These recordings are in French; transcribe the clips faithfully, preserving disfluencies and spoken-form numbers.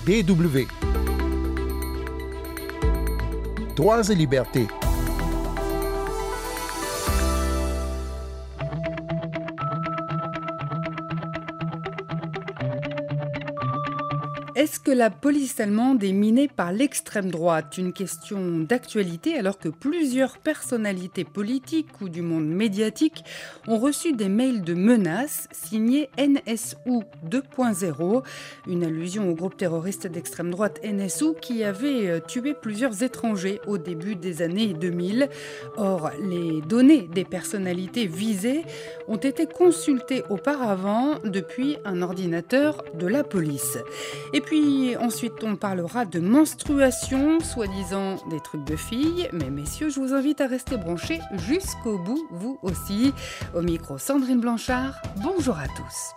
D W. Droits et libertés. Est-ce que la police allemande est minée par l'extrême droite ? Une question d'actualité alors que plusieurs personnalités politiques ou du monde médiatique ont reçu des mails de menaces signés N S U deux point zéro, une allusion au groupe terroriste d'extrême droite N S U qui avait tué plusieurs étrangers au début des années deux mille. Or, les données des personnalités visées ont été consultées auparavant depuis un ordinateur de la police. Et puis ensuite on parlera de menstruation, soi-disant des trucs de filles. Mais messieurs, je vous invite à rester branchés jusqu'au bout, vous aussi. Au micro, Sandrine Blanchard, bonjour à tous.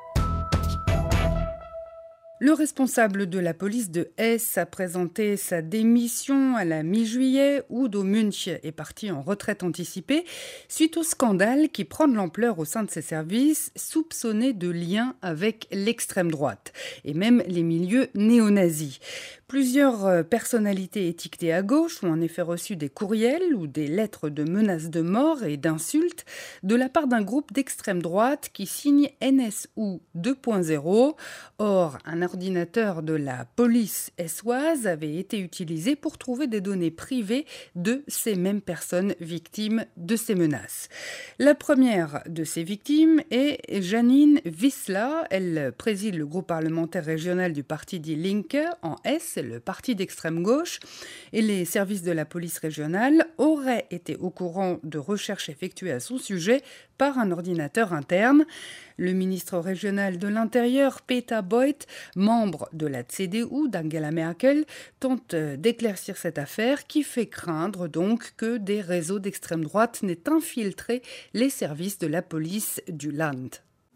Le responsable de la police de Hesse a présenté sa démission à la mi-juillet. Udo Münch est parti en retraite anticipée suite au scandale qui prend de l'ampleur au sein de ses services, soupçonné de liens avec l'extrême droite et même les milieux néo-nazis. Plusieurs personnalités étiquetées à gauche ont en effet reçu des courriels ou des lettres de menaces de mort et d'insultes de la part d'un groupe d'extrême droite qui signe N S U deux point zéro. Or, un ordinateur de la police essoise avait été utilisé pour trouver des données privées de ces mêmes personnes victimes de ces menaces. La première de ces victimes est Janine Wissler. Elle préside le groupe parlementaire régional du parti Die Linke en Hesse, le parti d'extrême gauche, et les services de la police régionale auraient été au courant de recherches effectuées à son sujet par un ordinateur interne. Le ministre régional de l'Intérieur, Peter Beuth, membre de la C D U d'Angela Merkel, tente d'éclaircir cette affaire qui fait craindre donc que des réseaux d'extrême droite n'aient infiltré les services de la police du Land.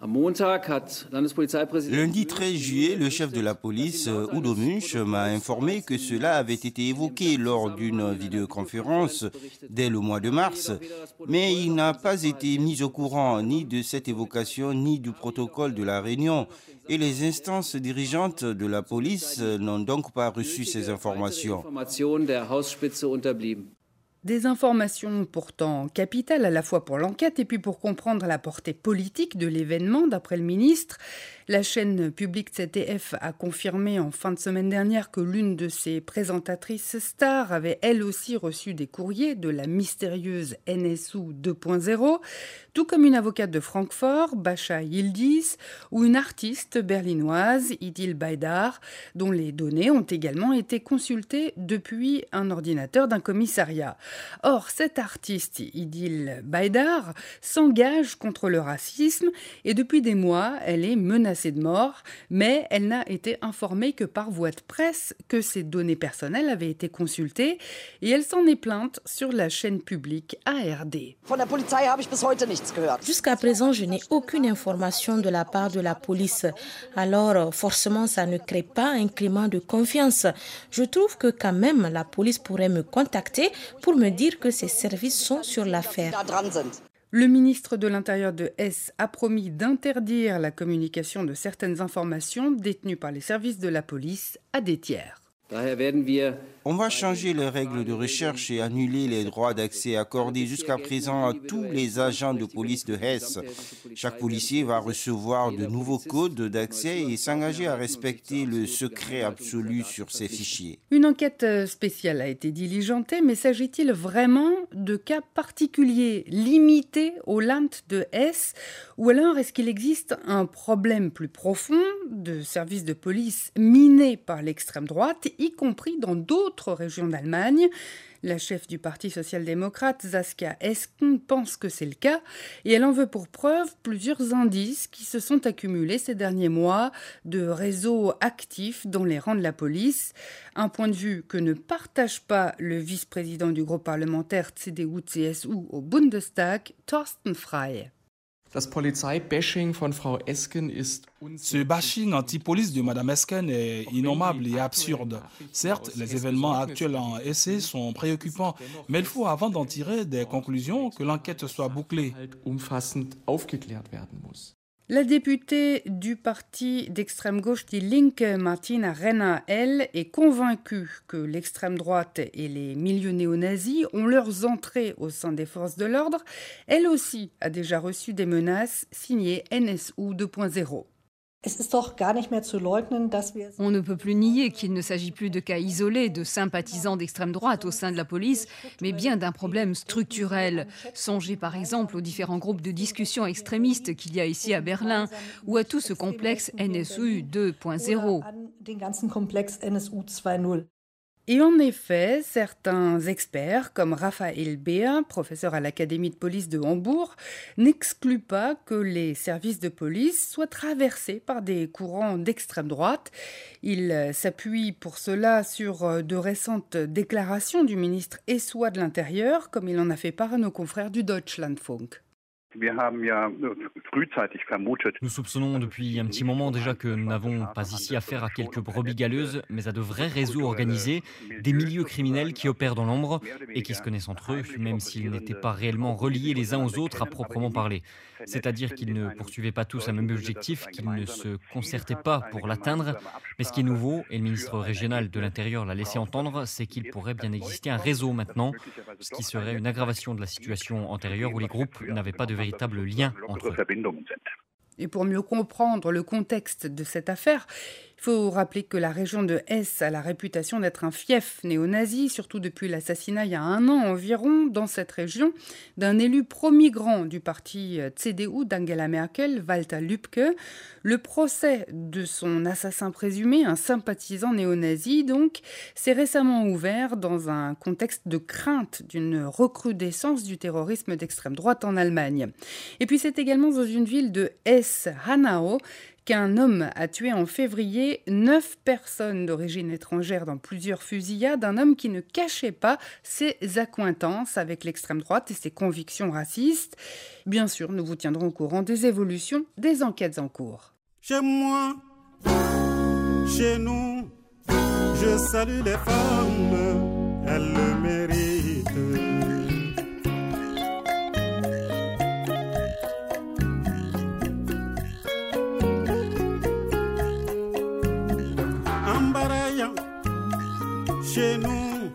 Lundi treize juillet, le chef de la police, Udo Münch, m'a informé que cela avait été évoqué lors d'une vidéoconférence dès le mois de mars, mais il n'a pas été mis au courant ni de cette évocation ni du protocole de la réunion, et les instances dirigeantes de la police n'ont donc pas reçu ces informations. Des informations pourtant capitales à la fois pour l'enquête et puis pour comprendre la portée politique de l'événement, d'après le ministre. La chaîne publique Z D F a confirmé en fin de semaine dernière que l'une de ses présentatrices stars avait elle aussi reçu des courriers de la mystérieuse N S U deux point zéro, tout comme une avocate de Francfort, Bascha Yildiz, ou une artiste berlinoise, Idil Baydar, dont les données ont également été consultées depuis un ordinateur d'un commissariat. Or, cette artiste, Idil Baydar, s'engage contre le racisme et depuis des mois, elle est menacée de mort, mais elle n'a été informée que par voie de presse que ses données personnelles avaient été consultées et elle s'en est plainte sur la chaîne publique A R D. Jusqu'à présent, je n'ai aucune information de la part de la police. Alors, forcément, ça ne crée pas un climat de confiance. Je trouve que quand même, la police pourrait me contacter pour me dire que ses services sont sur l'affaire. Le ministre de l'Intérieur de Hesse a promis d'interdire la communication de certaines informations détenues par les services de la police à des tiers. On va changer les règles de recherche et annuler les droits d'accès accordés jusqu'à présent à tous les agents de police de Hesse. Chaque policier va recevoir de nouveaux codes d'accès et s'engager à respecter le secret absolu sur ses fichiers. Une enquête spéciale a été diligentée, mais s'agit-il vraiment de cas particuliers limités au Land de Hesse? Ou alors est-ce qu'il existe un problème plus profond de services de police minés par l'extrême droite, y compris dans d'autres régions d'Allemagne? La chef du Parti social-démocrate, Saskia Esken, pense que c'est le cas et elle en veut pour preuve plusieurs indices qui se sont accumulés ces derniers mois de réseaux actifs dans les rangs de la police. Un point de vue que ne partage pas le vice-président du groupe parlementaire C D U C S U au Bundestag, Thorsten Frey. Das Polizeibashing von Frau Esken ist Ce bashing anti-police de Mme Esken est innommable et absurde. Certes, les événements actuels en Hesse sont préoccupants, mais il faut, avant d'en tirer des conclusions, que l'enquête soit bouclée. umfassend aufgeklärt werden muss. La députée du parti d'extrême gauche Die Linke, Martina Renner, elle, est convaincue que l'extrême droite et les milieux néo-nazis ont leurs entrées au sein des forces de l'ordre. Elle aussi a déjà reçu des menaces signées N S U deux point zéro. On ne peut plus nier qu'il ne s'agit plus de cas isolés de sympathisants d'extrême droite au sein de la police, mais bien d'un problème structurel. Songez par exemple aux différents groupes de discussion extrémistes qu'il y a ici à Berlin, ou à tout ce complexe N S U deux point zéro. Et en effet, certains experts, comme Raphaël Beer, professeur à l'Académie de police de Hambourg, n'excluent pas que les services de police soient traversés par des courants d'extrême droite. Ils s'appuient pour cela sur de récentes déclarations du ministre essois de l'Intérieur, comme il en a fait part à nos confrères du Deutschlandfunk. Nous soupçonnons depuis un petit moment déjà que nous n'avons pas ici affaire à quelques brebis galeuses, mais à de vrais réseaux organisés, des milieux criminels qui opèrent dans l'ombre et qui se connaissent entre eux, même s'ils n'étaient pas réellement reliés les uns aux autres à proprement parler. C'est-à-dire qu'ils ne poursuivaient pas tous un même objectif, qu'ils ne se concertaient pas pour l'atteindre. Mais ce qui est nouveau, et le ministre régional de l'Intérieur l'a laissé entendre, c'est qu'il pourrait bien exister un réseau maintenant, ce qui serait une aggravation de la situation antérieure où les groupes n'avaient pas de véritable lien entre eux. Et pour mieux comprendre le contexte de cette affaire, il faut rappeler que la région de Hesse a la réputation d'être un fief néo-nazi, surtout depuis l'assassinat il y a un an environ dans cette région d'un élu pro-migrant du parti C D U d'Angela Merkel, Walter Lübcke. Le procès de son assassin présumé, un sympathisant néo-nazi donc, s'est récemment ouvert dans un contexte de crainte d'une recrudescence du terrorisme d'extrême droite en Allemagne. Et puis c'est également dans une ville de Hesse, Hanau, qu'un homme a tué en février neuf personnes d'origine étrangère dans plusieurs fusillades, un homme qui ne cachait pas ses accointances avec l'extrême droite et ses convictions racistes. Bien sûr, nous vous tiendrons au courant des évolutions des enquêtes en cours. Chez moi, chez nous, je salue les femmes, elles le méritent. Chez nous,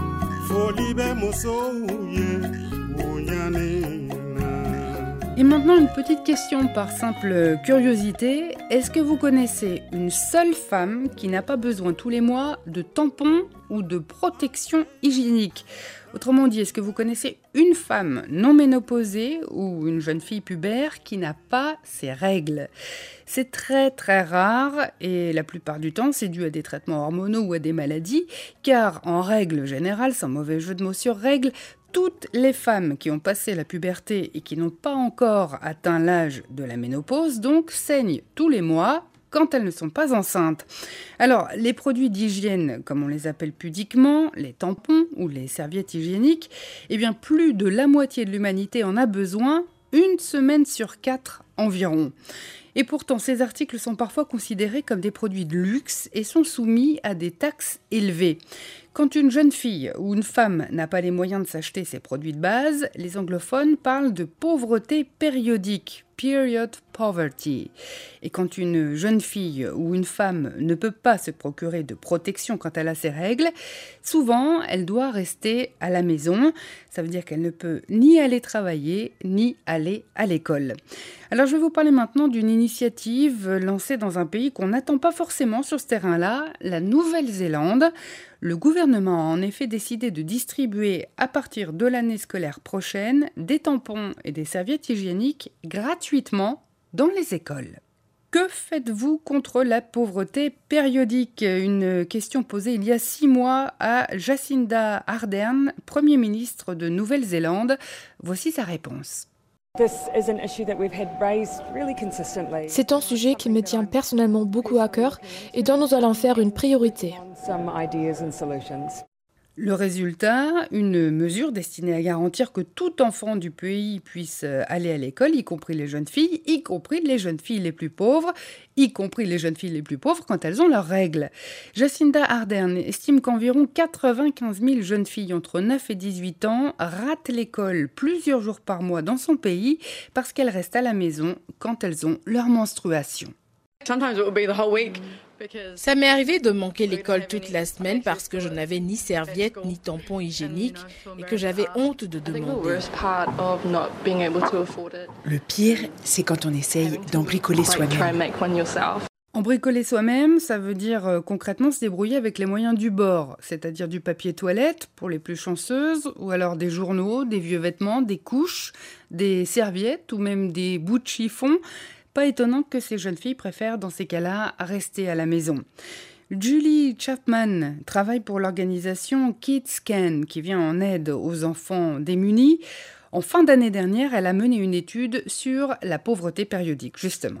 et maintenant, une petite question par simple curiosité. Est-ce que vous connaissez une seule femme qui n'a pas besoin tous les mois de tampons ou de protection hygiénique ? Autrement dit, est-ce que vous connaissez une femme non ménopausée ou une jeune fille pubère qui n'a pas ses règles ? C'est très très rare et la plupart du temps c'est dû à des traitements hormonaux ou à des maladies, car en règle générale, sans mauvais jeu de mots sur règle, toutes les femmes qui ont passé la puberté et qui n'ont pas encore atteint l'âge de la ménopause, donc saignent tous les mois quand elles ne sont pas enceintes. Alors, les produits d'hygiène, comme on les appelle pudiquement, les tampons ou les serviettes hygiéniques, eh bien plus de la moitié de l'humanité en a besoin une semaine sur quatre environ. Et pourtant, ces articles sont parfois considérés comme des produits de luxe et sont soumis à des taxes élevées. Quand une jeune fille ou une femme n'a pas les moyens de s'acheter ces produits de base, les anglophones parlent de pauvreté périodique, period poverty. Et quand une jeune fille ou une femme ne peut pas se procurer de protection quand elle a ses règles, souvent elle doit rester à la maison. Ça veut dire qu'elle ne peut ni aller travailler, ni aller à l'école. Alors je vais vous parler maintenant d'une initiative lancée dans un pays qu'on n'attend pas forcément sur ce terrain-là, la Nouvelle-Zélande. Le gouvernement a en effet décidé de distribuer à partir de l'année scolaire prochaine des tampons et des serviettes hygiéniques gratuitement dans les écoles. Que faites-vous contre la pauvreté périodique ? Une question posée il y a six mois à Jacinda Ardern, Premier ministre de Nouvelle-Zélande. Voici sa réponse. C'est un sujet qui me tient personnellement beaucoup à cœur et dont nous allons faire une priorité. Le résultat, une mesure destinée à garantir que tout enfant du pays puisse aller à l'école, y compris les jeunes filles, y compris les jeunes filles les plus pauvres, y compris les jeunes filles les plus pauvres quand elles ont leurs règles. Jacinda Ardern estime qu'environ quatre-vingt-quinze mille jeunes filles entre neuf et dix-huit ans ratent l'école plusieurs jours par mois dans son pays parce qu'elles restent à la maison quand elles ont leur menstruation. Ça m'est arrivé de manquer l'école toute la semaine parce que je n'avais ni serviette ni tampon hygiénique et que j'avais honte de demander. Le pire, c'est quand on essaye d'en bricoler soi-même. En bricoler soi-même, ça veut dire euh, concrètement se débrouiller avec les moyens du bord, c'est-à-dire du papier toilette pour les plus chanceuses, ou alors des journaux, des vieux vêtements, des couches, des serviettes ou même des bouts de chiffon. Pas étonnant que ces jeunes filles préfèrent dans ces cas-là rester à la maison. Julie Chapman travaille pour l'organisation Kids Can, qui vient en aide aux enfants démunis. En fin d'année dernière, elle a mené une étude sur la pauvreté périodique, justement.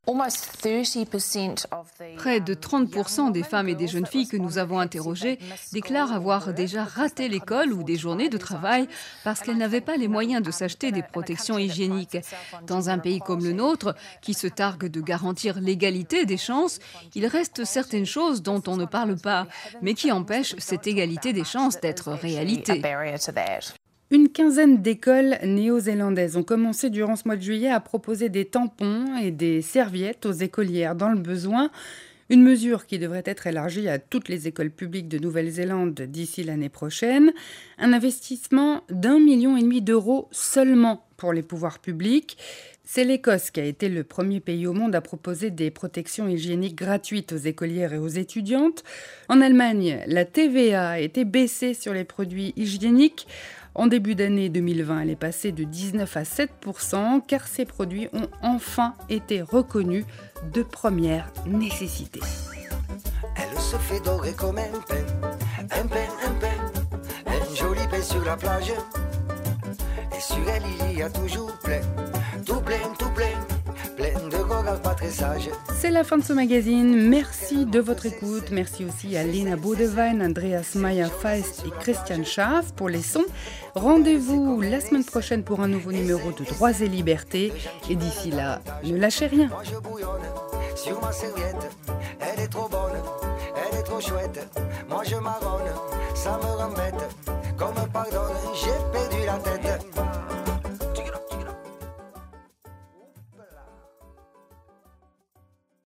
Près de trente pour cent des femmes et des jeunes filles que nous avons interrogées déclarent avoir déjà raté l'école ou des journées de travail parce qu'elles n'avaient pas les moyens de s'acheter des protections hygiéniques. Dans un pays comme le nôtre, qui se targue de garantir l'égalité des chances, il reste certaines choses dont on ne parle pas, mais qui empêchent cette égalité des chances d'être réalité. Une quinzaine d'écoles néo-zélandaises ont commencé durant ce mois de juillet à proposer des tampons et des serviettes aux écolières dans le besoin. Une mesure qui devrait être élargie à toutes les écoles publiques de Nouvelle-Zélande d'ici l'année prochaine. Un investissement d'un million et demi d'euros seulement pour les pouvoirs publics. C'est l'Écosse qui a été le premier pays au monde à proposer des protections hygiéniques gratuites aux écolières et aux étudiantes. En Allemagne, la T V A a été baissée sur les produits hygiéniques. En début d'année deux mille vingt, elle est passée de dix-neuf à sept pour cent car ces produits ont enfin été reconnus de première nécessité. Elle se fait dorer comme un pain, un pain, un pain, un joli pain sur la plage. Et sur elle il y a toujours plein, tout plein, tout plein, plein de gogas pas très sages. C'est la fin de ce magazine. Merci de votre écoute. Merci aussi à Lena Bodevine, Andreas Meyer-Feist et Christian Schaaf pour les sons. Rendez-vous la semaine prochaine pour un nouveau numéro de Droits et Libertés. Et d'ici là, ne lâchez rien. Moi je bouillonne sur ma serviette, elle est trop bonne, elle est trop chouette. Moi je marronne, ça me rend bête, comme pardonne, j'ai